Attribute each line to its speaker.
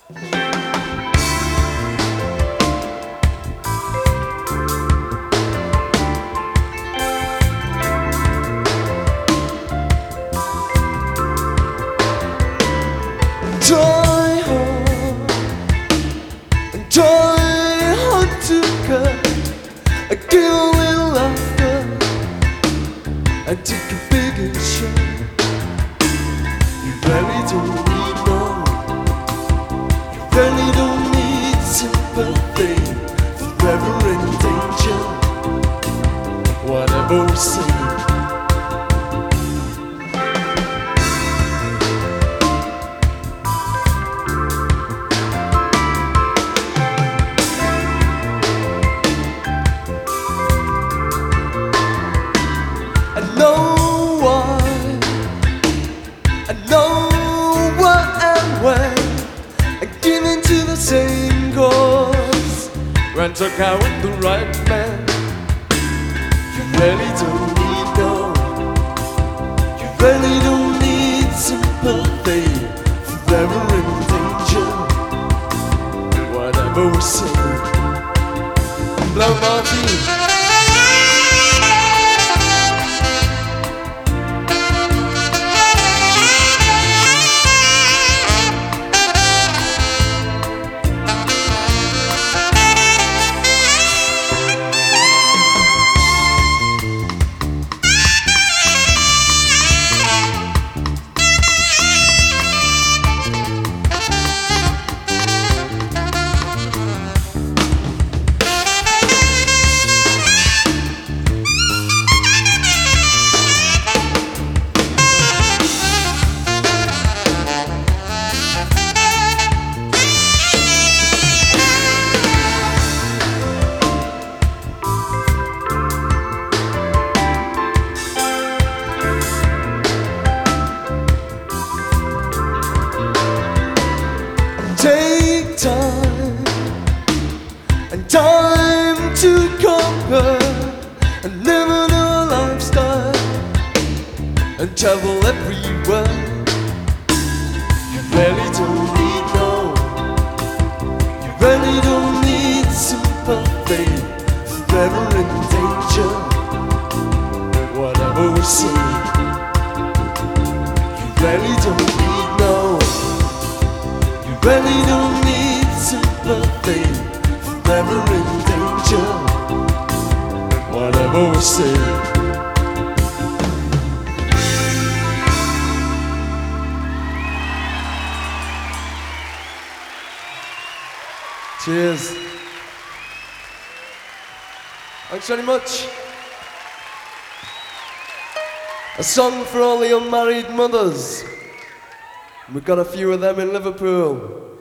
Speaker 1: Joy hard to cut. I give a little laughter and take a bigger shot. You really don't need no, you really don't need sympathy. Forever in danger, whatever we say. I know what and when I give in to the same cause. Ran took out with the right man. You really don't need no, you really don't need sympathy. Forever in danger, whatever we say. Blow Martine. Take time and time to conquer and live a new lifestyle and travel everywhere. You really don't need no, you really don't need sympathy. Forever in danger, whatever we say. You really don't need no, really don't need sympathy. Forever in danger, whatever we say. Cheers. Thanks very much. A song for all the unmarried mothers. We've got a few of them in Liverpool.